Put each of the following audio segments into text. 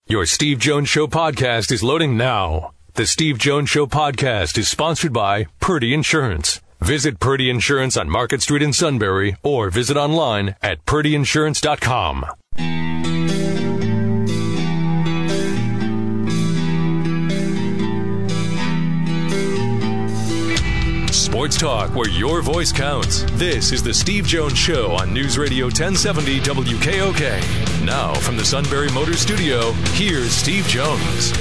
Your Steve Jones Show podcast is loading now. The Steve Jones Show podcast is sponsored by Purdy Insurance. Visit Purdy Insurance on Market Street in Sunbury or visit online at purdyinsurance.com. Sports talk where your voice counts. This is the Steve Jones Show on News Radio 1070 WKOK. Now from the Sunbury Motor Studio, here's Steve Jones.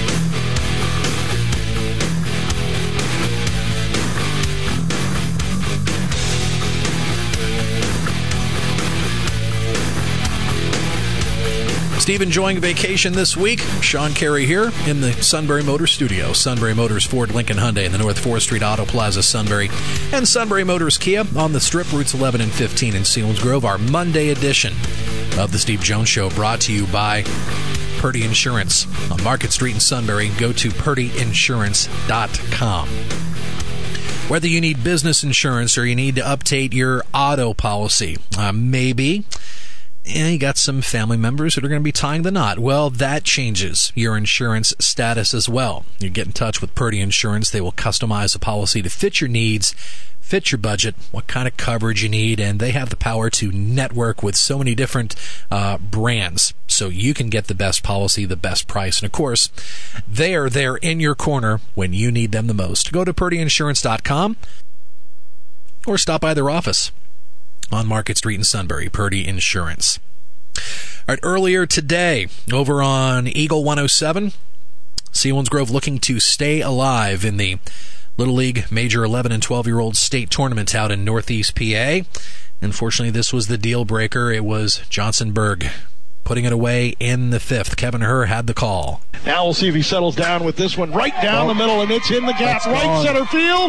Steve enjoying vacation this week. Sean Carey here in the Sunbury Motor Studio. Sunbury Motors Ford Lincoln Hyundai in the North 4th Street Auto Plaza, Sunbury. And Sunbury Motors Kia on the Strip, routes 11 and 15 in Selinsgrove. Our Monday edition of the Steve Jones Show brought to you by Purdy Insurance on Market Street in Sunbury. Go to purdyinsurance.com. Whether you need business insurance or you need to update your auto policy, maybe you got some family members that are going to be tying the knot. Well, that changes your insurance status as well. You get in touch with Purdy Insurance. They will customize a policy to fit your needs, fit your budget, what kind of coverage you need, and they have the power to network with so many different brands so you can get the best policy, the best price. And, of course, they are there in your corner when you need them the most. Go to purdyinsurance.com or stop by their office on Market Street in Sunbury, Purdy Insurance. All right, earlier today, over on Eagle 107, Selinsgrove looking to stay alive in the Little League Major 11 and 12-year-old state tournament out in Northeast PA. Unfortunately, this was the deal breaker. It was Johnsonburg putting it away in the fifth. Kevin Herr had the call. Now we'll see if he settles down with this one right down the middle, and it's in the gap. Right center field.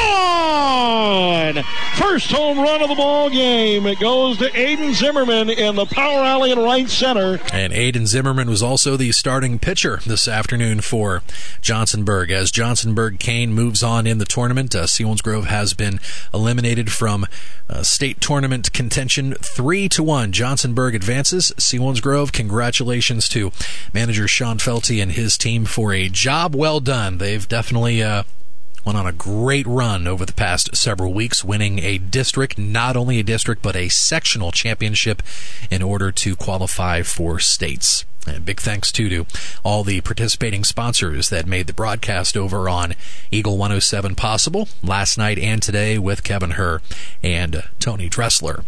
Gone! First home run of the ball game. It goes to Aiden Zimmerman in the power alley in right center. And Aiden Zimmerman was also the starting pitcher this afternoon for Johnsonburg. As Johnsonburg Kane moves on in the tournament, Selinsgrove has been eliminated from state tournament contention 3-1. Johnsonburg advances. Selinsgrove, congratulations to manager Sean Felty and his team for a job well done. They've definitely went on a great run over the past several weeks, winning a district, not only a district, but a sectional championship in order to qualify for states. And big thanks, too, to all the participating sponsors that made the broadcast over on Eagle 107 possible last night and today with Kevin Herr and Tony Dressler.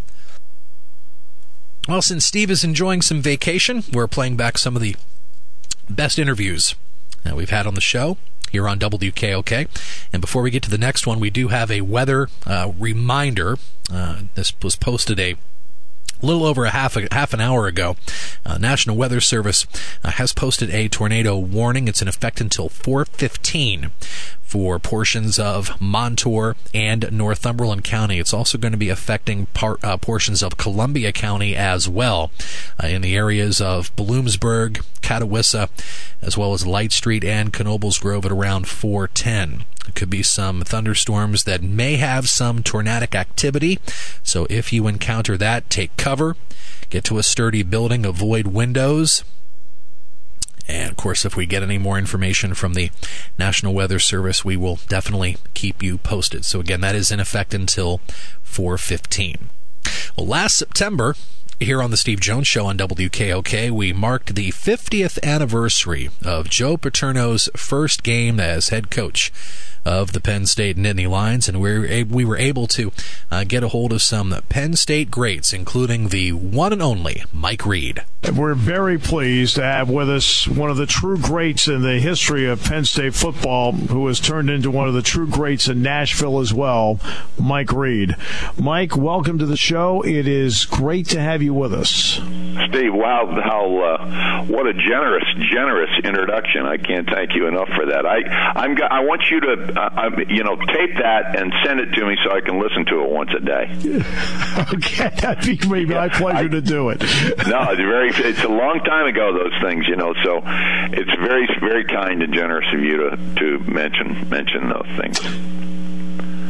Well, since Steve is enjoying some vacation, we're playing back some of the best interviews that we've had on the show here on WKOK. And before we get to the next one, we do have a weather reminder. This was posted a little over half an hour ago. National Weather Service has posted a tornado warning. It's in effect until 4:15 for portions of Montour and Northumberland County. It's also going to be affecting portions of Columbia County as well, in the areas of Bloomsburg, Catawissa, as well as Light Street and Knoebels Grove at around 4:10. There could be some thunderstorms that may have some tornadic activity, so if you encounter that, take cover, get to a sturdy building, avoid windows. And, of course, if we get any more information from the National Weather Service, we will definitely keep you posted. So, again, that is in effect until 4:15. Well, last September, here on the Steve Jones Show on WKOK, we marked the 50th anniversary of Joe Paterno's first game as head coach of the Penn State Nittany Lions, and we were able to get a hold of some Penn State greats, including the one and only Mike Reed. We're very pleased to have with us one of the true greats in the history of Penn State football, who has turned into one of the true greats in Nashville as well, Mike Reed. Mike, welcome to the show. It is great to have you with us. Steve, wow, what a generous introduction. I can't thank you enough for that. I want you to tape that and send it to me so I can listen to it once a day. Okay, that'd be my pleasure to do it. No, it's a long time ago, those things, so it's very, very kind and generous of you to mention those things.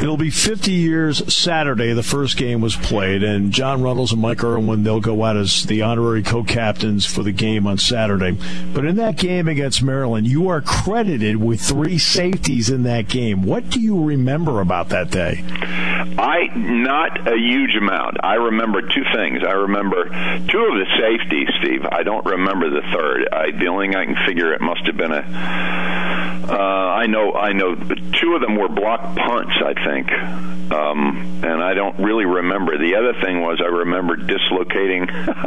It'll be 50 years Saturday. The first game was played, and John Runnels and Mike Irwin, they'll go out as the honorary co-captains for the game on Saturday. But in that game against Maryland, you are credited with 3 safeties in that game. What do you remember about that day? Not a huge amount. I remember 2 things. I remember 2 of the safeties, Steve. I don't remember the third. The only thing I can figure, it must have been I know 2 of them were blocked punts, I think. And I don't really remember. The other thing was I remember dislocating,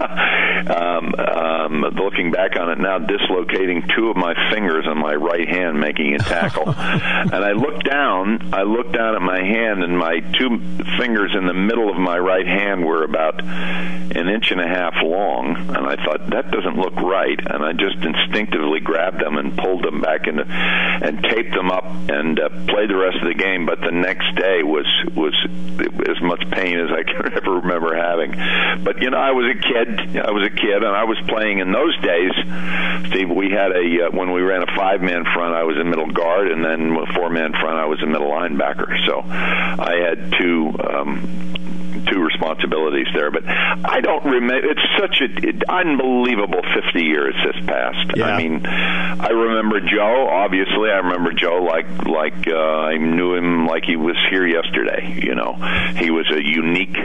looking back on it now, dislocating 2 of my fingers on my right hand making a tackle. And I looked down at my hand, and my 2 fingers in the middle of my right hand were about 1.5 inches long. And I thought, that doesn't look right. And I just instinctively grabbed them and pulled them back in and taped them up and played the rest of the game. But the next day was as much pain as I can ever remember having. But I was a kid, and I was playing in those days. Steve, we had when we ran a 5-man front, I was a middle guard, and then with a 4-man front, I was a middle linebacker. So I had 2 responsibilities there, but I don't remember. It's such an unbelievable 50 years has passed. Yeah. I mean, I remember Joe. Obviously, I remember Joe like I knew him like he was here yesterday. He was a unique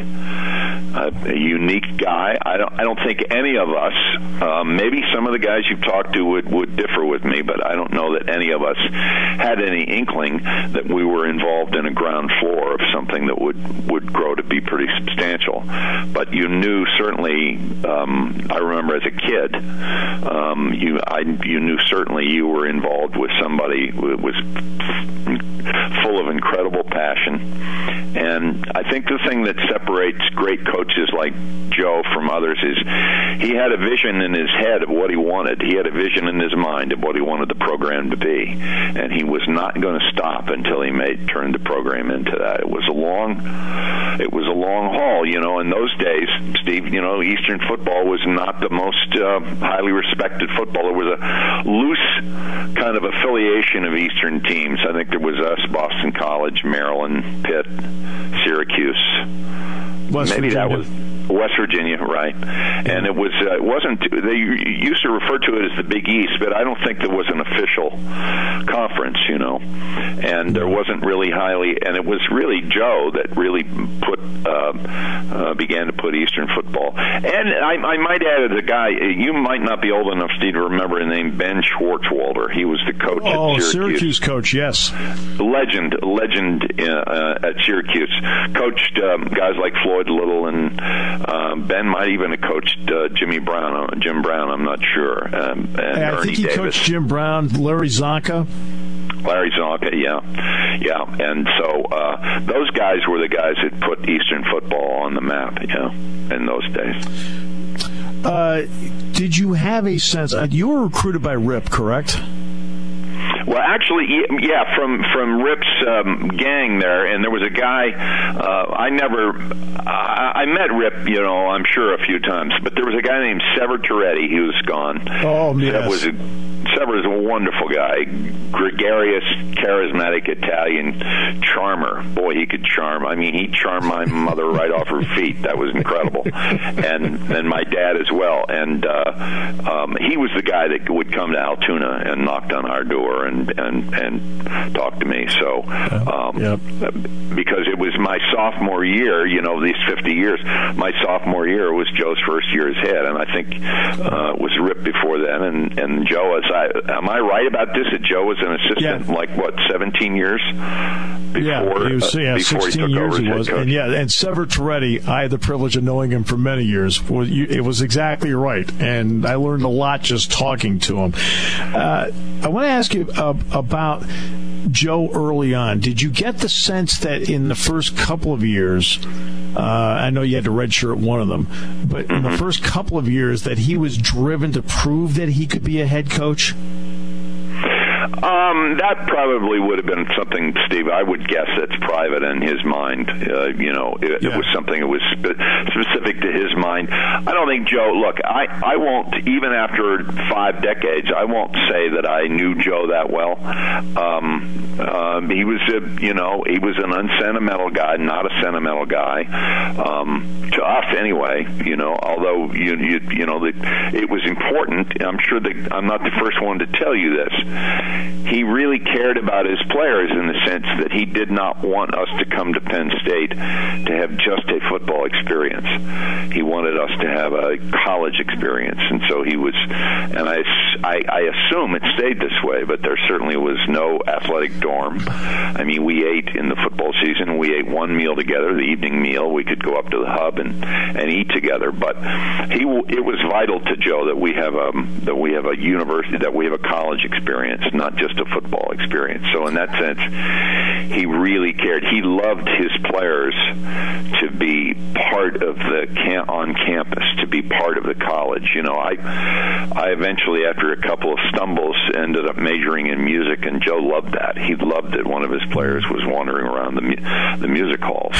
guy. I don't think any of us. Maybe some of the guys you've talked to would differ with me, but I don't know that any of us had any inkling that we were involved in a ground floor of something that would grow to be pretty substantial. But you knew certainly. I remember as a kid, you knew certainly you were involved with somebody who was full of incredible passion. And I think the thing that separates great coaches like Joe from others is he had a vision in his head of what he wanted. He had a vision in his mind of what he wanted the program to be, and he was not going to stop until he turned the program into that. It was a long haul, In those days, Steve, Eastern football was not the most highly respected football. There was a loose kind of affiliation of Eastern teams. I think there was us, Boston College, Maryland, Pitt, Syracuse. Maybe that was West Virginia, right? And it wasn't. They used to refer to it as the Big East, but I don't think there was an official conference, And there wasn't really and it was really Joe that really began to put Eastern football. And I might add, as a guy, you might not be old enough, Steve, to remember the name Ben Schwartzwalder. He was the coach at Syracuse. Syracuse coach, yes. Legend at Syracuse. Coached guys like Floyd Little, and Ben might even have coached Jim Brown, I'm not sure. And I think he coached Jim Brown, Larry Zonka, yeah. And so those guys were the guys that put Eastern football on the map, in those days. Did you have a sense? You were recruited by Rip, correct? Well, actually, yeah, from Rip's gang there, and there was a guy. I met Rip, I'm sure a few times, but there was a guy named Sever Toretti. He was gone. Oh, yes. Sever is a wonderful guy, gregarious, charismatic Italian charmer. Boy, he could charm. I mean, he charmed my mother right off her feet. That was incredible. And my dad as well. And he was the guy that would come to Altoona and knocked on our door and talk to me. So because it was my sophomore year, these 50 years, my sophomore year was Joe's first year as head, and I think it was Rip before then, and Joe, am I right about this, that Joe was an assistant 17 years before? He was, before 16 he took years over he as was. head coach. And Sever Toretti, I had the privilege of knowing him for many years. It was exactly right, and I learned a lot just talking to him. I want to ask you about Joe early on. Did you get the sense that in the first couple of years, I know you had to redshirt one of them, but in the first couple of years that he was driven to prove that he could be a head coach? That probably would have been something, Steve, I would guess that's private in his mind. It was something that was specific to his mind. I don't think Joe, look, I won't, even after 5 decades, I won't say that I knew Joe that well. He was he was an unsentimental guy, not a sentimental guy, to us anyway, although, it was important. I'm sure that I'm not the first one to tell you this. He really cared about his players in the sense that he did not want us to come to Penn State to have just a football experience. He wanted us to have a college experience, and so he was, and I assume it stayed this way, but there certainly was no athletic dorm. I mean, we ate in the football season, we ate one meal together, the evening meal. We could go up to the hub and eat together, but it was vital to Joe that we have a university, that we have a college experience, not just a football experience. So in that sense, he really cared. He loved his players to be part of on campus, to be part of the college. I eventually, after a couple of stumbles, ended up majoring in music, and Joe loved that. He loved it. One of his players was wandering around the music halls.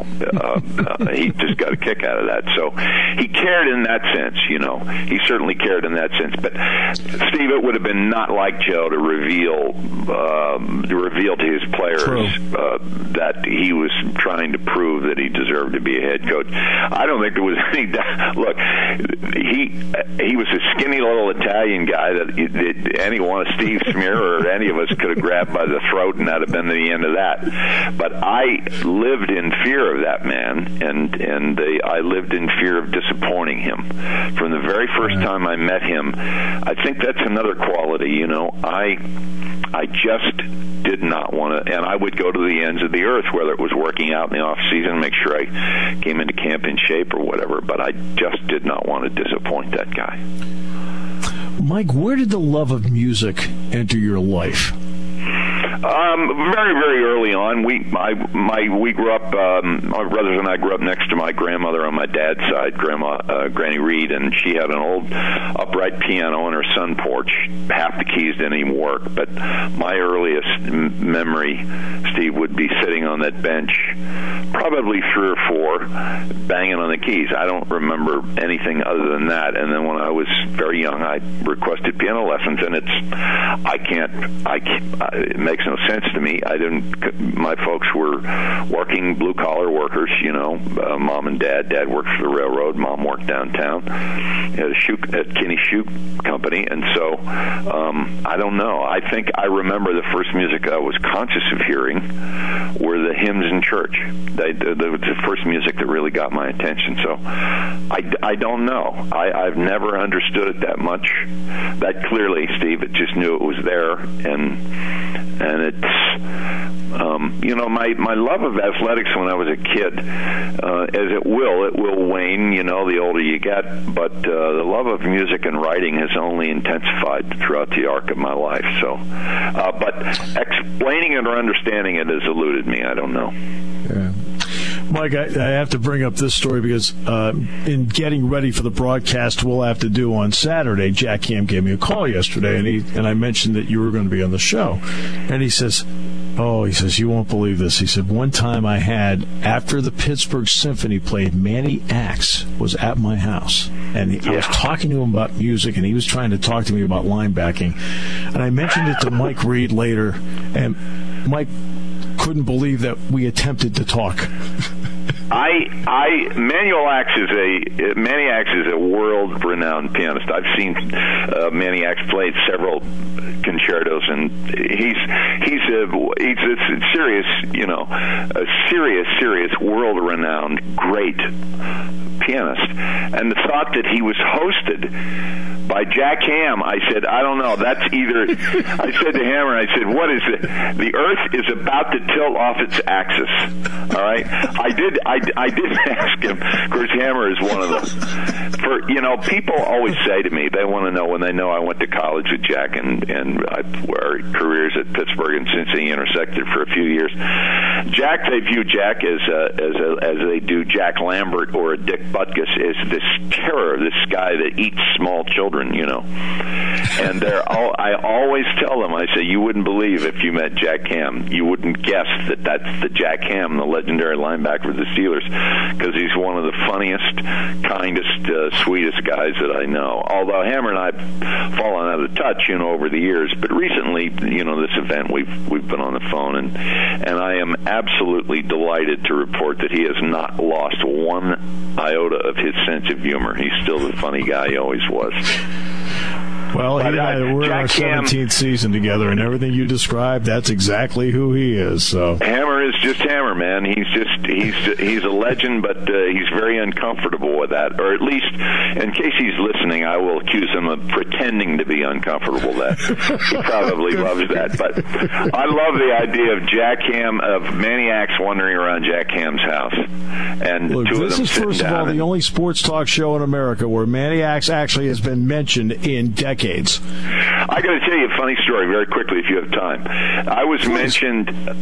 He just got a kick out of that. So he cared in that sense. He certainly cared in that sense. But Steve, it would have been not like Joe to reveal to his players that he was trying to prove that he deserved to be a head coach. I don't think there was any doubt. Look, he was a skinny little Italian guy that anyone, Steve Smear or any of us, could have grabbed by the throat, and that'd have been the end of that. But I lived in fear of that man, and I lived in fear of disappointing him from the very first time I met him. I think that's another quality. I just did not want to, and I would go to the ends of the earth, whether it was working out in the off season, make sure I came into camp in shape or whatever, but I just did not want to disappoint that guy. Mike, where did the love of music enter your life? Very, very early on. We grew up, my brothers and I grew up next to my grandmother on my dad's side, Granny Reed, and she had an old upright piano on her sun porch. Half the keys didn't even work, but my earliest memory, Steve, would be sitting on that bench, probably 3 or 4, banging on the keys. I don't remember anything other than that. And then when I was very young, I requested piano lessons, and it makes no sense to me. My folks were working blue-collar workers, mom and dad. Dad worked for the railroad. Mom worked downtown at Kinney Shoe Company. And so I don't know. I think I remember the first music I was conscious of hearing were the hymns in church. That was the first music that really got my attention. So I don't know. I've never understood it that much, that clearly, Steve. It just knew it was there, and it's my love of athletics when I was a kid, as it will wane, the older you get, but the love of music and writing has only intensified throughout the arc of my life. So, but explaining it or understanding it has eluded me. I don't know. Yeah. Mike, I have to bring up this story because in getting ready for the broadcast we'll have to do on Saturday, Jack Ham gave me a call yesterday, and I mentioned that you were going to be on the show. And he says, you won't believe this. He said, one time I had, after the Pittsburgh Symphony played, Manny Axe was at my house. And I was talking to him about music, and he was trying to talk to me about linebacking. And I mentioned it to Mike Reed later, and Mike couldn't believe that we attempted to talk. Manny Axe is a world-renowned pianist. I've seen Manny Axe play several concertos, and he's a serious world-renowned great pianist. And the thought that he was hosted by Jack Ham, I said, I don't know. That's either. I said to Hammer, I said, what is it? The Earth is about to tilt off its axis. All right. I did ask him. Of course, Hammer is one of People always say to me, they want to know when they know I went to college with Jack, and our careers at Pittsburgh and Cincinnati intersected for a few years. They view Jack as they do Jack Lambert or a Dick Butkus, as this terror, this guy that eats small children, And I always tell them, I say, you wouldn't believe if you met Jack Ham. You wouldn't guess that that's the Jack Ham, the legendary linebacker of the Steelers, because he's one of the funniest, kindest, sweetest guys that I know. Although Hammer and I have fallen out of touch, over the years. But recently, this event, we've been on the phone, and I am absolutely delighted to report that he has not lost one iota of his sense of humor. He's still the funny guy he always was. Well, we're in our 17th season together, and everything you described, that's exactly who he is. So Hammer is just Hammer, man. He's a legend, but he's very uncomfortable with that. Or at least, in case he's listening, I will accuse him of pretending to be uncomfortable with that. He probably loves that. But I love the idea of Jack Ham, of maniacs wandering around Jack Ham's house. And look, this is, first of all, the only sports talk show in America where maniacs actually has been mentioned in decades. I got to tell you a funny story very quickly if you have time. I was mentioned.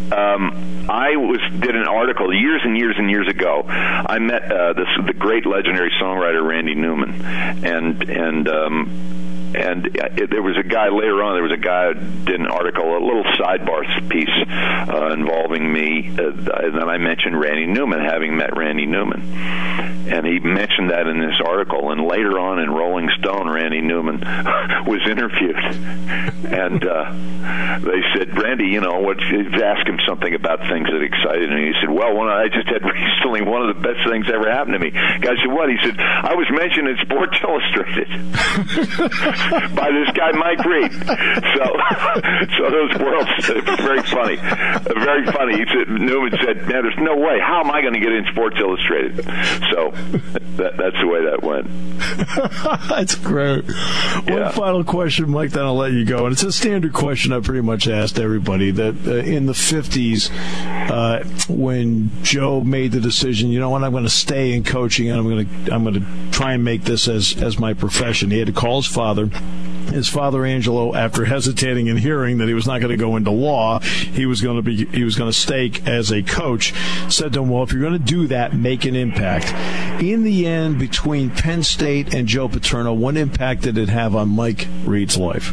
Did an article years and years and years ago. I met the great legendary songwriter Randy Newman, and there was a guy later on. There was a guy who did an article, a little sidebar piece involving me, and then I mentioned Randy Newman, having met Randy Newman, and he mentioned that in this article. And later on in Rolling Stone, Randy Newman was interviewed, and they said, Randy, ask him something about things that excited him. He said, well, I just had recently one of the best things ever happened to me. The guy said, what? He said, I was mentioned in Sports Illustrated by this guy Mike Reed. So those worlds, very funny, very funny. Newman said, man, there's no way. How am I going to get in Sports Illustrated? So that's the way that went. That's great. One final question, Mike, then I'll let you go. And it's a standard question I pretty much asked everybody, that in the 50s, when Joe made the decision, you know what, I'm going to stay in coaching, and I'm going to try and make this as my profession. He had to call his father. His father Angelo, after hesitating and hearing that he was not going to go into law, he was going to stake as a coach, said to him, well, if you're going to do that, make an impact. In the end, between Penn State and Joe Paterno, what impact did it have on Mike Reed's life?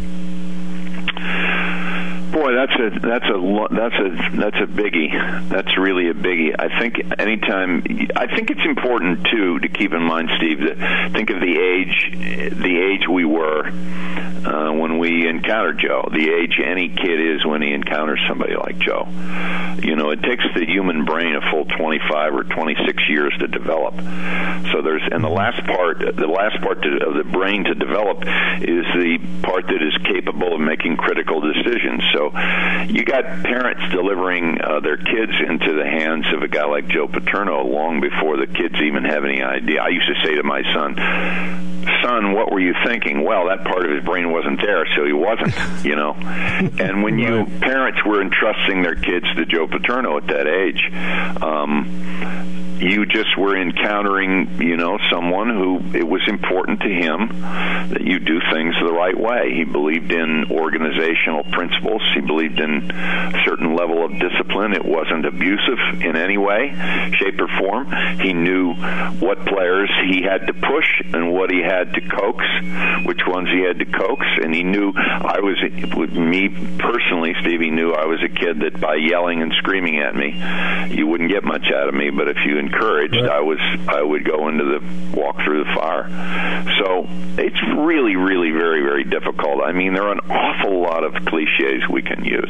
Boy, that's a biggie. That's really a biggie. I think it's important too to keep in mind, Steve, to think of the age we were when we encountered Joe, the age any kid is when he encounters somebody like Joe. It takes the human brain a full 25 or 26 years to develop. So the last part of the brain to develop is the part that is capable of making critical decisions. So you got parents delivering their kids into the hands of a guy like Joe Paterno long before the kids even have any idea. I used to say to my son, what were you thinking? Well, that part of his brain wasn't there, so he wasn't, And when parents were entrusting their kids to Joe Paterno at that age, you just were encountering, someone who it was important to him that you do things the right way. He believed in organizational principles. He believed in a certain level of discipline. It wasn't abusive in any way, shape, or form. He knew what players he had to push and what he had to coax, which ones he had to coax, and he knew me personally, Stevie knew I was a kid that by yelling and screaming at me, you wouldn't get much out of me, but if you encouraged, I would go walk through the fire. So it's really, really very, very difficult. I mean, there are an awful lot of cliches we can use.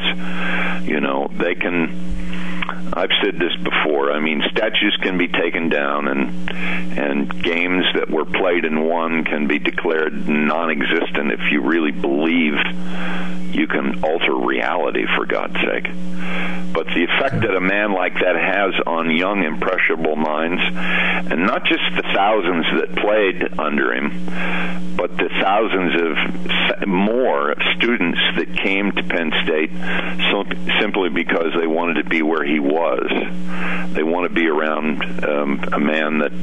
I've said this before. I mean, statues can be taken down, and games that were played and won can be declared non-existent if you really believed you can alter reality, for God's sake. But the effect that a man like that has on young, impressionable minds, and not just the thousands that played under him, but the thousands of more students that came to Penn State simply because they wanted to be where he was. They want to be around a man that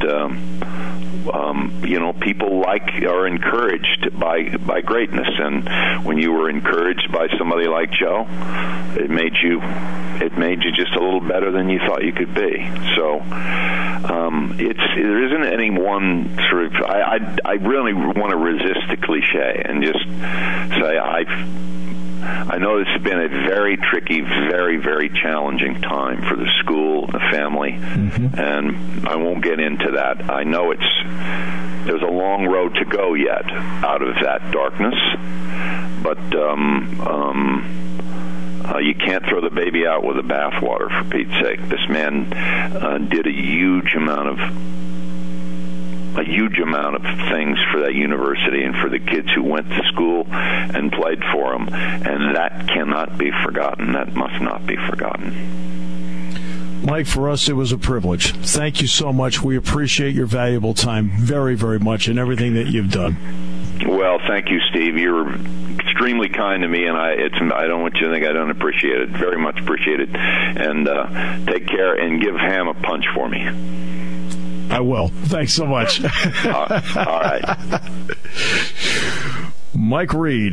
people are encouraged by greatness, and when you were encouraged by somebody like Joe, it made you just a little better than you thought you could be. So there isn't any one sort of. I really want to resist the cliche and just say I know this has been a very tricky, very, very challenging time for the school, the family, and I won't get into that. I know there's a long road to go yet out of that darkness, but you can't throw the baby out with the bathwater, for Pete's sake. This man did a huge amount of things for that university and for the kids who went to school and played for him, and that cannot be forgotten. That must not be forgotten. Mike, for us, it was a privilege. Thank you so much. We appreciate your valuable time very, very much and everything that you've done. Well, thank you, Steve. You're extremely kind to me, and I don't want you to think I don't appreciate it. Very much appreciate it. And take care, and give Ham a punch for me. I will. Thanks so much. All right. Mike Reed,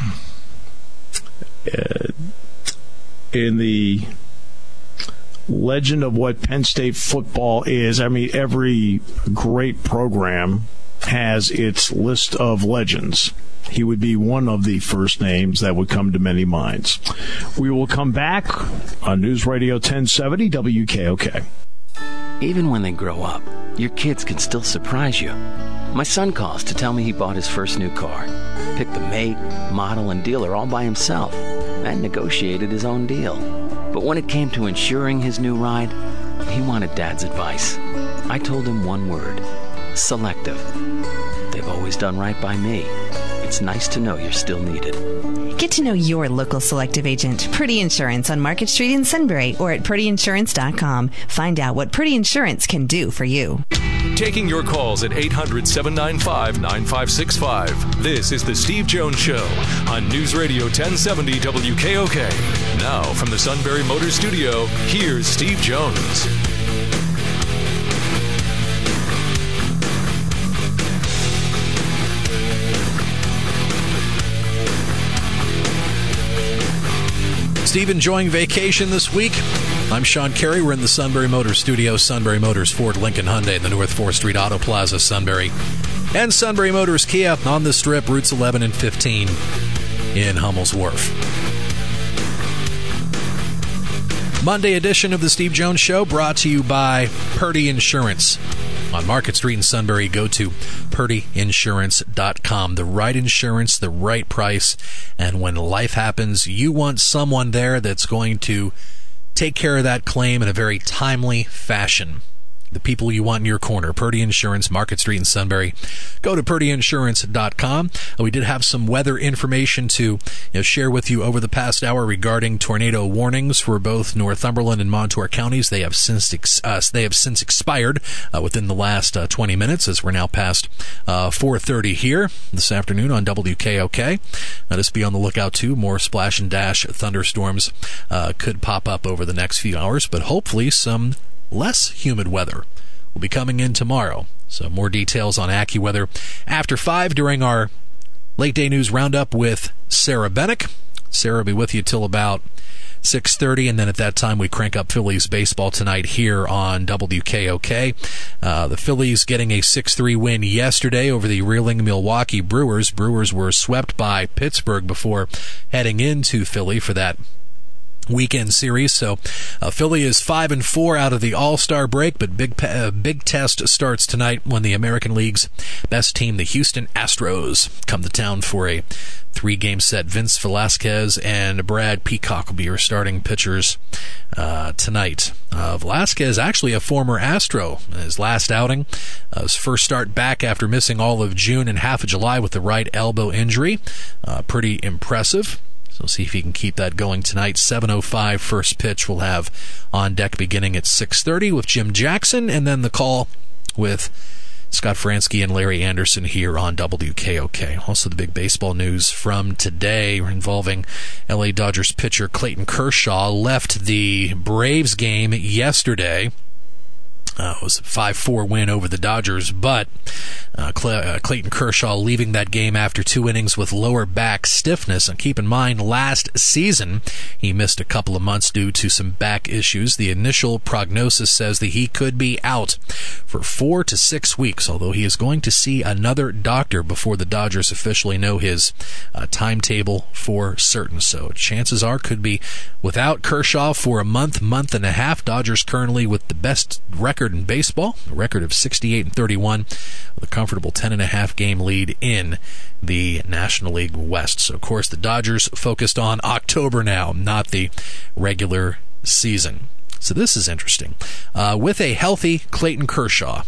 in the legend of what Penn State football is, I mean, every great program has its list of legends. He would be one of the first names that would come to many minds. We will come back on News Radio 1070 WKOK. Even when they grow up, your kids can still surprise you. My son calls to tell me he bought his first new car, picked the make, model, and dealer all by himself, and negotiated his own deal. But when it came to insuring his new ride, he wanted Dad's advice. I told him one word: Selective. They've always done right by me. It's nice to know you're still needed. Get to know your local Selective agent, Purdy Insurance, on Market Street in Sunbury or at PurdyInsurance.com. Find out what Purdy Insurance can do for you. Taking your calls at 800-795-9565. This is The Steve Jones Show on News Radio 1070 WKOK. Now from the Sunbury Motor Studio, here's Steve Jones. Steve enjoying vacation this week. I'm Sean Carey. We're in the Sunbury Motors studio. Sunbury Motors, Ford, Lincoln, Hyundai in the North 4th Street Auto Plaza, Sunbury. And Sunbury Motors Kia on the Strip, routes 11 and 15 in Hummel's Wharf. Monday edition of the Steve Jones Show brought to you by Purdy Insurance. On Market Street in Sunbury, go to PurdyInsurance.com. The right insurance, the right price, and when life happens, you want someone there that's going to take care of that claim in a very timely fashion. The people you want in your corner. Purdy Insurance, Market Street in Sunbury. Go to PurdyInsurance.com. We did have some weather information to share with you over the past hour regarding tornado warnings for both Northumberland and Montour counties. They have since expired within the last 20 minutes, as we're now past 4:30 here this afternoon on WKOK. Just be on the lookout too. More splash and dash thunderstorms could pop up over the next few hours, but hopefully some less humid weather will be coming in tomorrow. So more details on AccuWeather after 5 during our late day news roundup with Sarah Bennick. Sarah will be with you till about 6:30, and then at that time we crank up Phillies baseball tonight here on WKOK. The Phillies getting a 6-3 win yesterday over the reeling Milwaukee Brewers. Brewers were swept by Pittsburgh before heading into Philly for that weekend series. So Philly is 5-4 out of the All-Star break, but big test starts tonight when the American League's best team, the Houston Astros, come to town for a 3-game set. Vince Velasquez and Brad Peacock will be your starting pitchers tonight. Velasquez, actually a former Astro. His last outing, his first start back after missing all of June and half of July with the right elbow injury. Pretty impressive. So see if he can keep that going tonight. 7:05 first pitch we'll have on deck beginning at 6:30 with Jim Jackson, and then the call with Scott Fransky and Larry Anderson here on WKOK. Also the big baseball news from today involving LA Dodgers pitcher Clayton Kershaw left the Braves game yesterday. It was a 5-4 win over the Dodgers, but Clayton Kershaw leaving that game after 2 innings with lower back stiffness. And keep in mind, last season he missed a couple of months due to some back issues. The initial prognosis says that he could be out for 4 to 6 weeks, although he is going to see another doctor before the Dodgers officially know his timetable for certain. So chances are could be without Kershaw for a month and a half. Dodgers currently with the best record in baseball, a record of 68-31, with a comfortable 10.5 game lead in the National League West. So, of course, the Dodgers focused on October now, not the regular season. So this is interesting. With a healthy Clayton Kershaw,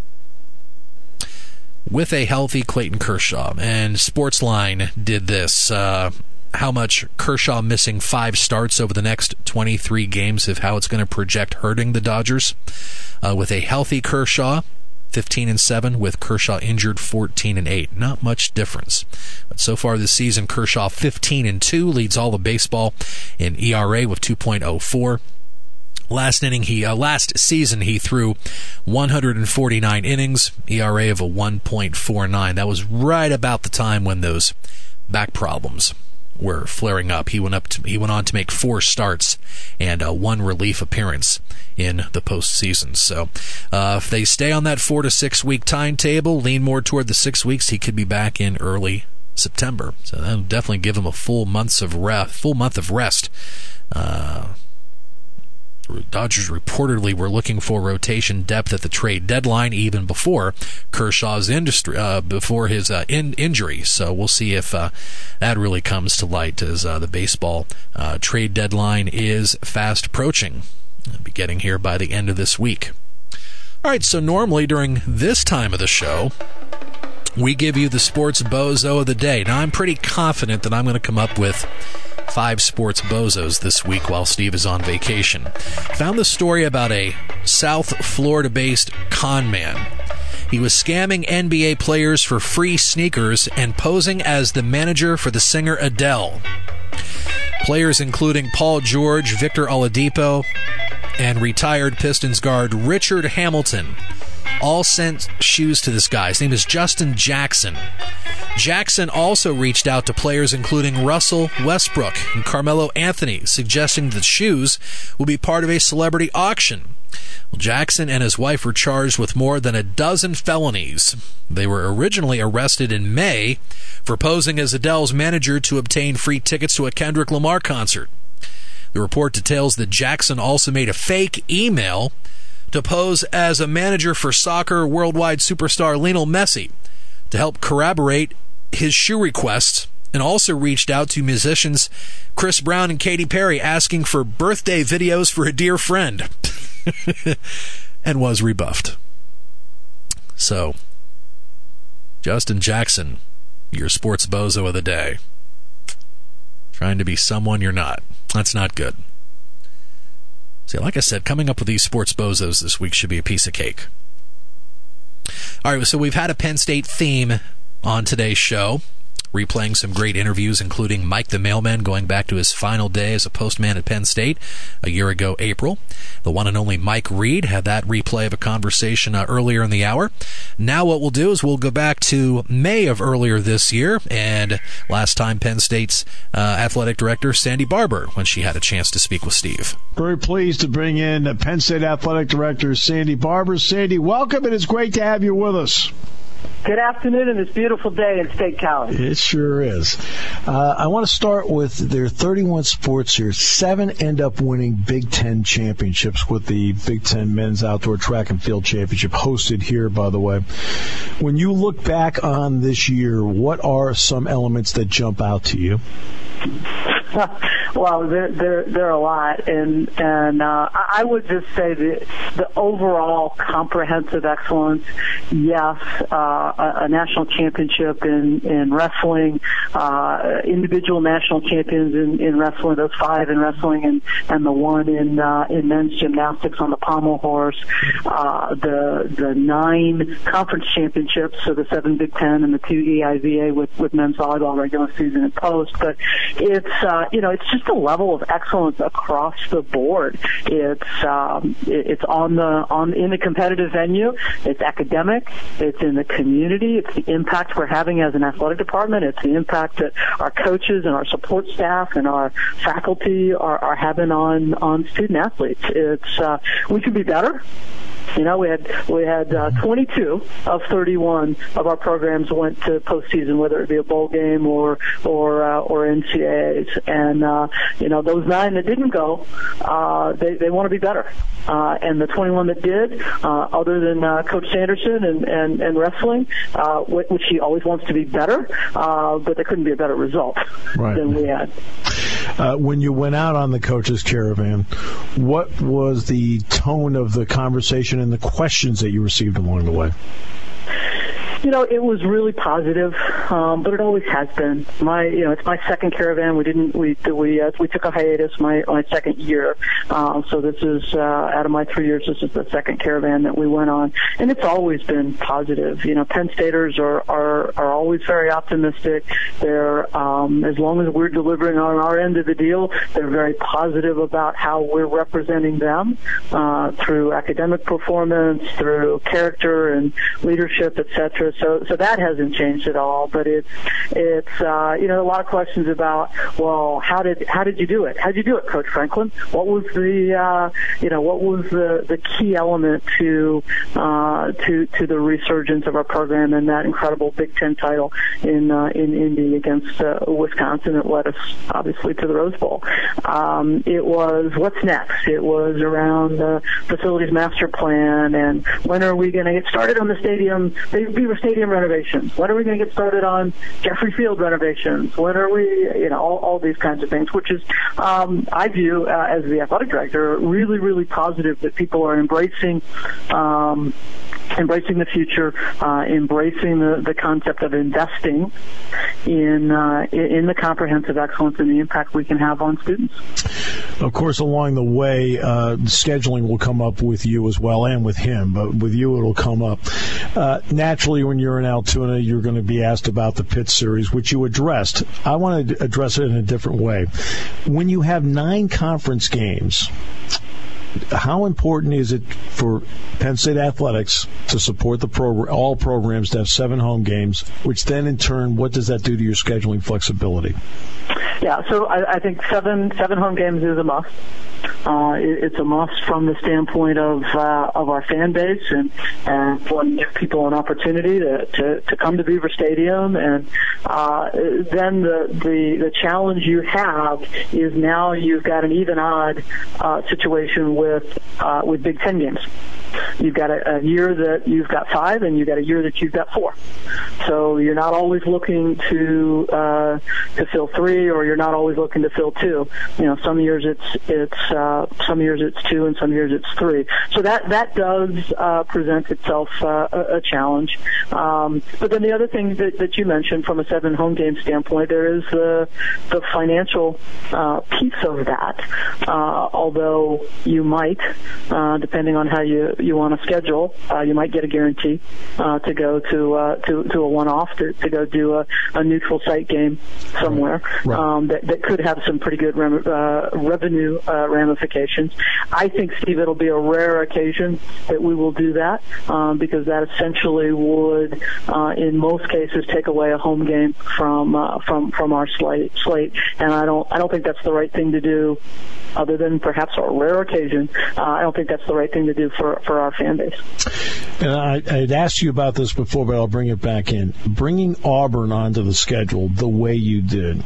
and Sportsline did this. How much Kershaw missing 5 starts over the next 23 games, if how it's going to project hurting the Dodgers. With a healthy Kershaw, 15-7, with Kershaw injured, 14-8. Not much difference. But so far this season, Kershaw 15-2, leads all of baseball in ERA with 2.04. Last season he threw 149 innings, ERA of a 1.49. That was right about the time when those back problems were flaring up. He went on to make 4 starts and 1 relief appearance in the postseason. So if they stay on that 4 to 6 week timetable, lean more toward the 6 weeks, he could be back in early September. So that'll definitely give him a full month of rest. Dodgers reportedly were looking for rotation depth at the trade deadline, even before Kershaw's injury. So we'll see if that really comes to light, as the baseball trade deadline is fast approaching. I'll be getting here by the end of this week. All right, so normally during this time of the show, we give you the sports bozo of the day. Now, I'm pretty confident that I'm going to come up with 5 sports bozos this week while Steve is on vacation. Found the story about a South Florida-based con man. He was scamming NBA players for free sneakers and posing as the manager for the singer Adele. Players including Paul George, Victor Oladipo, and retired Pistons guard Richard Hamilton all sent shoes to this guy. His name is Justin Jackson. Jackson also reached out to players including Russell Westbrook and Carmelo Anthony, suggesting that shoes will be part of a celebrity auction. Well, Jackson and his wife were charged with more than a dozen felonies. They were originally arrested in May for posing as Adele's manager to obtain free tickets to a Kendrick Lamar concert. The report details that Jackson also made a fake email to pose as a manager for soccer worldwide superstar Lionel Messi to help corroborate his shoe requests, and also reached out to musicians Chris Brown and Katy Perry asking for birthday videos for a dear friend, and was rebuffed. So, Justin Jackson, your sports bozo of the day. Trying to be someone you're not. That's not good. See, like I said, coming up with these sports bozos this week should be a piece of cake. All right, so we've had a Penn State theme on today's show, replaying some great interviews, including Mike the Mailman going back to his final day as a postman at Penn State a year ago, April. The one and only Mike Reed had that replay of a conversation earlier in the hour. Now what we'll do is we'll go back to May of earlier this year, and last time Penn State's athletic director, Sandy Barber, when she had a chance to speak with Steve. Very pleased to bring in Penn State athletic director Sandy Barber. Sandy, welcome, and it's great to have you with us. Good afternoon on this beautiful day in State College. It sure is. I want to start with their 31 sports here. 7 end up winning Big Ten championships, with the Big Ten Men's Outdoor Track and Field Championship hosted here, by the way. When you look back on this year, what are some elements that jump out to you? Well, there are a lot, and I would just say the overall comprehensive excellence. Yes, a national championship in wrestling, individual national champions in wrestling, those 5 in wrestling, and the 1 in men's gymnastics on the pommel horse, the 9 conference championships, so the 7 Big Ten and the 2 EIVA with men's volleyball regular season and post. But it's it's just a level of excellence across the board. It's in the competitive venue. It's academic. It's in the community. It's the impact we're having as an athletic department. It's the impact that our coaches and our support staff and our faculty are having on student athletes. It's we could be better. We had 22 of 31 of our programs went to postseason, whether it be a bowl game or NCAAs, and those 9 that didn't go, they want to be better, and the 21 that did, other than Coach Sanderson and wrestling, which he always wants to be better, but there couldn't be a better result than we had. When you went out on the coaches' caravan, what was the tone of the conversation and the questions that you received along the way? It was really positive, but it always has been. It's my second caravan. We took a hiatus my second year, so this is out of my 3 years. This is the second caravan that we went on, and it's always been positive. Penn Staters are always very optimistic. They're as long as we're delivering on our end of the deal, they're very positive about how we're representing them through academic performance, through character and leadership, etc. So that hasn't changed at all, but it's a lot of questions about, well, how did you do it? How did you do it, Coach Franklin? What was the key element to the resurgence of our program and that incredible Big Ten title in Indy against Wisconsin that led us obviously to the Rose Bowl? It was what's next. It was around the facilities master plan and when are we going to get started on the Beaver Stadium renovations? When are we going to get started on Jeffrey Field renovations? When are we, all these kinds of things, which is, I view as the athletic director, really, really positive that people are embracing the future, embracing the concept of investing in the comprehensive excellence and the impact we can have on students. Of course, along the way, scheduling will come up with you as well and with him, but with you it'll come up. Naturally, when you're in Altoona, you're going to be asked about the Pitt series, which you addressed. I want to address it in a different way. When you have 9 conference games, how important is it for Penn State athletics to support all programs to have 7 home games, which then in turn, what does that do to your scheduling flexibility? Yeah, so I think seven home games is a must. It's a must from the standpoint of our fan base and want to give people an opportunity to come to Beaver Stadium. And then the challenge you have is now you've got an even odd situation with Big Ten games. You've got a year that you've got 5, and you've got a year that you've got 4. So you're not always looking to fill 3, or you're not always looking to fill 2. Some years it's 2, and some years it's 3. So that does present itself a challenge. But then the other thing that you mentioned from a 7 home game standpoint, there is the financial piece of that. Although you might, depending on how you want to schedule, you might get a guarantee to go to a one-off to go do a neutral site game somewhere. Right. That could have some pretty good revenue ramifications. I think, Steve, it'll be a rare occasion that we will do that because that essentially would, in most cases, take away a home game from our slate. And I don't think that's the right thing to do. Other than perhaps a rare occasion, I don't think that's the right thing to do for our fan base. And I'd asked you about this before, but I'll bring it back in. Bringing Auburn onto the schedule the way you did,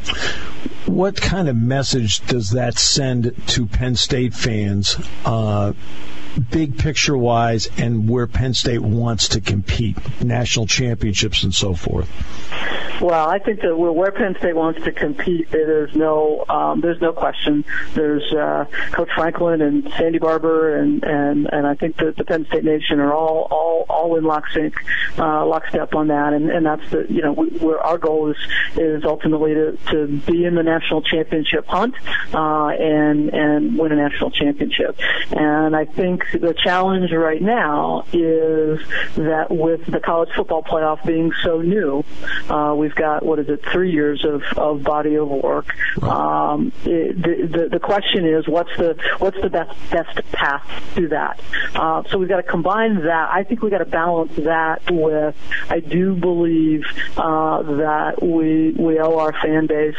what kind of message does that send to Penn State fans big picture-wise, and where Penn State wants to compete, national championships and so forth? Well, I think that where Penn State wants to compete, there's no question. There's Coach Franklin and Sandy Barber, and I think that the Penn State Nation are all in lockstep on that, and that's where our goal is ultimately to be in the national championship hunt and win a national championship. And I think the challenge right now is that with the college football playoff being so new, we've got 3 years of body of work. Right. The question is what's the best path to that? So we've got to combine that. I think we've got to balance that with, I do believe that we owe our fan base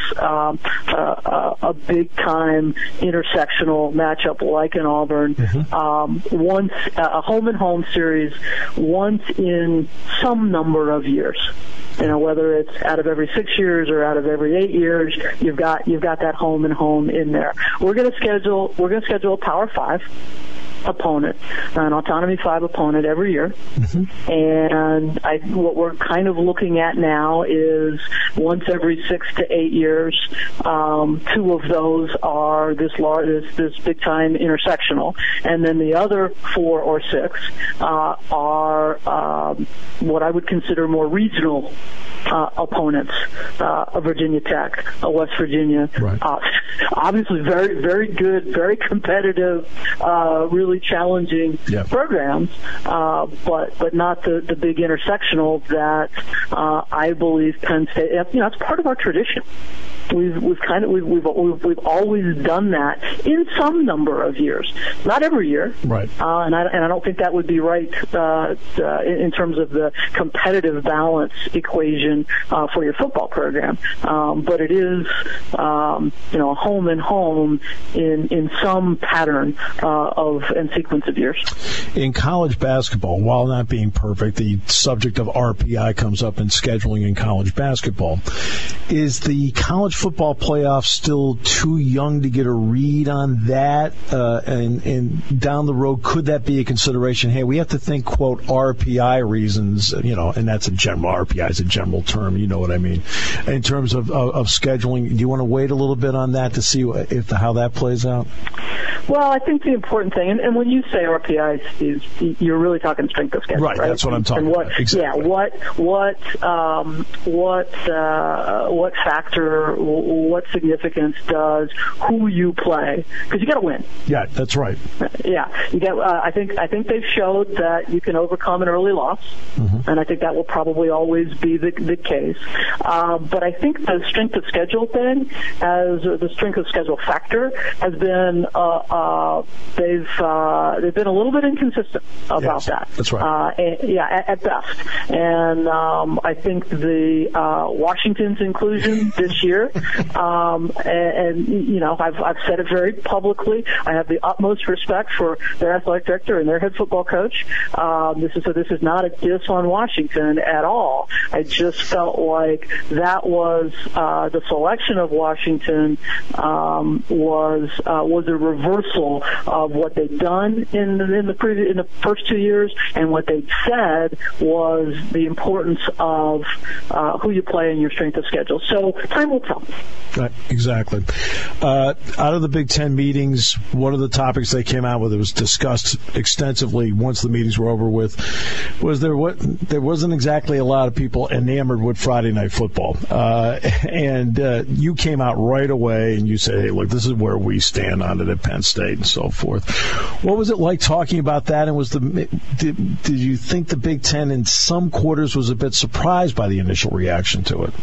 a big time intersectional matchup like in Auburn. Mm-hmm. Once a home and home series once in some number of years. Whether it's out of every 6 years or out of every 8 years, you've got that home and home in there. We're going to schedule a Power 5 opponent, an Autonomy 5 opponent every year. Mm-hmm. And what we're kind of looking at now is once every 6 to 8 years, 2 of those are this big time intersectional, and then the other 4 or 6 are what I would consider more regional opponents, a Virginia Tech, a West Virginia. Right. Obviously very, very good, very competitive, really challenging programs, but not the big intersectional that I believe Penn State. It's part of our tradition. We've always done that in some number of years, not every year, right? And I don't think that would be right in terms of the competitive balance equation for your football program. But it is a home and home in some pattern and sequence of years. In college basketball, while not being perfect, the subject of RPI comes up in scheduling in college basketball. Is the college football playoff still too young to get a read on that? And down the road, could that be a consideration? Hey, we have to think, quote, RPI reasons, and that's a general, RPI is a general term, you know what I mean. In terms of scheduling, do you want to wait a little bit on that to see how that plays out? Well, I think the important thing, and when you say RPI, is you're really talking strength of schedule, right? That's what I'm talking about. Exactly. Yeah, what factor, what significance does who you play? Because you got to win. Yeah, that's right. Yeah, you get. I think they've showed that you can overcome an early loss, mm-hmm. and I think that will probably always be the case. But I think the strength of schedule thing, as the strength of schedule factor, has been they've been a little bit inconsistent about that. That's right. At best. And I think the Washington's inclusion this year, and I've said it very publicly. I have the utmost respect for their athletic director and their head football coach. This is not a diss on Washington at all. I just felt like that was the selection of Washington was a reversal of what they'd done in the first 2 years, and what they'd said was the importance of who you play in your strength of schedule. So time will tell. Right, exactly. Out of the Big Ten meetings, one of the topics they came out with, it was discussed extensively once the meetings were over with, was there wasn't exactly a lot of people enamored with Friday Night Football. And you came out right away and you said, hey, look, this is where we stand on it at Penn State and so forth. What was it like talking about that? And did you think the Big Ten in some quarters was a bit surprised by the initial reaction to it?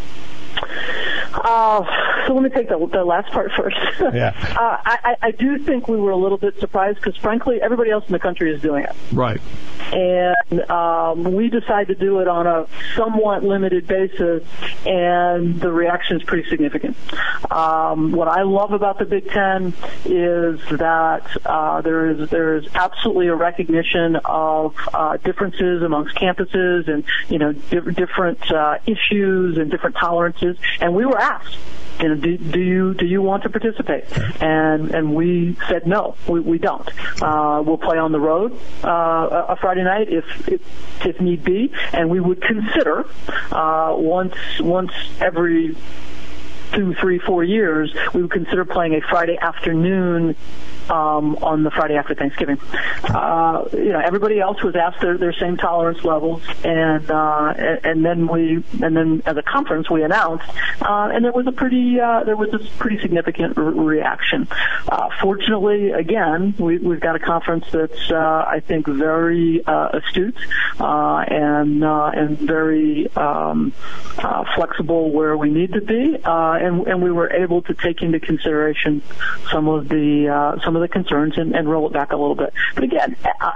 So let me take the last part first. Yeah. I do think we were a little bit surprised because, frankly, everybody else in the country is doing it. Right. And we decided to do it on a somewhat limited basis, and the reaction is pretty significant. What I love about the Big Ten is that there is absolutely a recognition of differences amongst campuses and different issues and different tolerances, and we were asked in do you want to participate? And we said no, we don't. We'll play on the road a Friday night if need be, and we would consider once every 2, 3, 4 years, we would consider playing a Friday afternoon on the Friday after Thanksgiving. Everybody else was asked their same tolerance levels, and then as a conference we announced, and there was a pretty significant reaction. Fortunately, again, we've got a conference that's I think very astute and very flexible where we need to be, and we were able to take into consideration some of the concerns and roll it back a little bit. But again,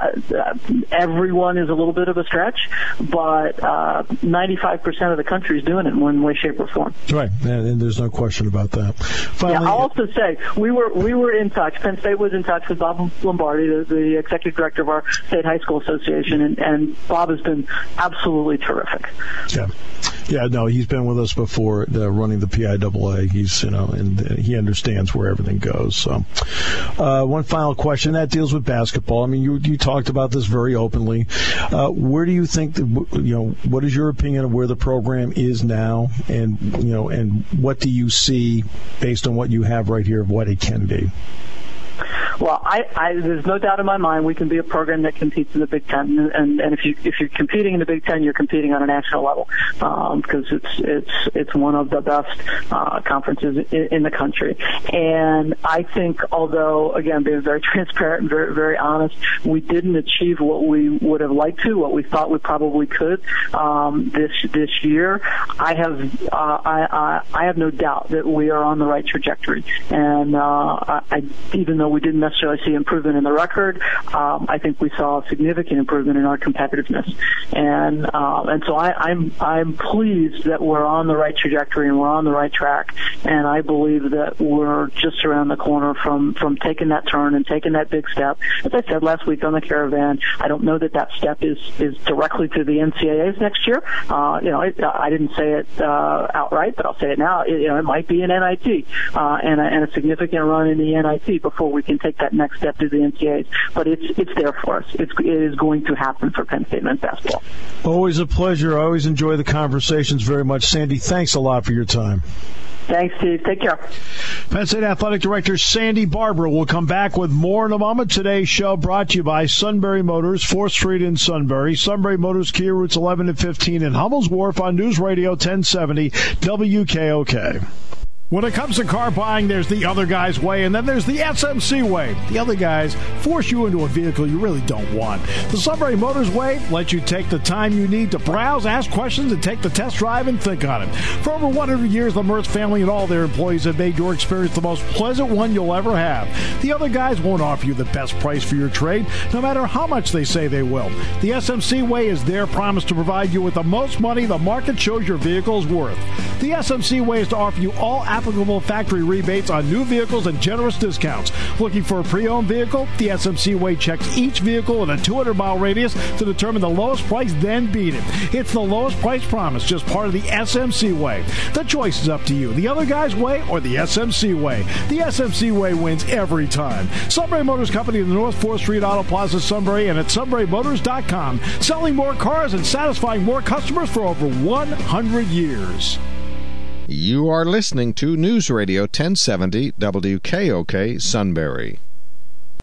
everyone is a little bit of a stretch, but 95% of the country is doing it in one way, shape, or form. Right, and there's no question about that. Finally, I'll also say we were in touch. Penn State was in touch with Bob Lombardi, the executive director of our State High School Association, and Bob has been absolutely terrific. Yeah, no, he's been with us before running the PIAA. He's, and he understands where everything goes. So, one final question that deals with basketball. I mean, you talked about this very openly. Where do you think, what is your opinion of where the program is now, and what do you see based on what you have right here of what it can be? Well, there's no doubt in my mind we can be a program that competes in the Big Ten, and if you're competing in the Big Ten, you're competing on a national level, because it's one of the best conferences in the country. And I think, although again being very transparent and very, very honest, we didn't achieve what we would have liked to, what we thought we probably could this year. I have no doubt that we are on the right trajectory, and even though we didn't necessarily see improvement in the record, I think we saw a significant improvement in our competitiveness, and so I'm pleased that we're on the right trajectory and we're on the right track, and I believe that we're just around the corner from taking that turn and taking that big step. As I said last week on the Caravan, I don't know that step is directly to the NCAAs next year. I didn't say it outright, but I'll say it now. It might be an NIT and a significant run in the NIT before we can take that next step to the NCAAs. But it's there for us. It is going to happen for Penn State men's basketball. Always a pleasure. I always enjoy the conversations very much. Sandy, thanks a lot for your time. Thanks, Steve. Take care. Penn State Athletic Director Sandy Barber will come back with more in a moment. Today's show brought to you by Sunbury Motors, 4th Street in Sunbury. Sunbury Motors, Kia routes 11 and 15 in Hummel's Wharf on News Radio 1070 WKOK. When it comes to car buying, there's the other guy's way, and then there's the SMC way. The other guys force you into a vehicle you really don't want. The Sunbury Motors way lets you take the time you need to browse, ask questions, and take the test drive and think on it. For over 100 years, the Mertz family and all their employees have made your experience the most pleasant one you'll ever have. The other guys won't offer you the best price for your trade, no matter how much they say they will. The SMC way is their promise to provide you with the most money the market shows your vehicle is worth. The SMC way is to offer you all applicable factory rebates on new vehicles and generous discounts. Looking for a pre-owned vehicle? The SMC way checks each vehicle in a 200-mile radius to determine the lowest price, then beat it. It's the lowest price promise, just part of the SMC way. The choice is up to you. The other guy's way or the SMC way. The SMC way wins every time. Sunbury Motors Company in the North 4th Street Auto Plaza, Sunbury, and at sunburymotors.com. Selling more cars and satisfying more customers for over 100 years. You are listening to News Radio 1070 WKOK Sunbury.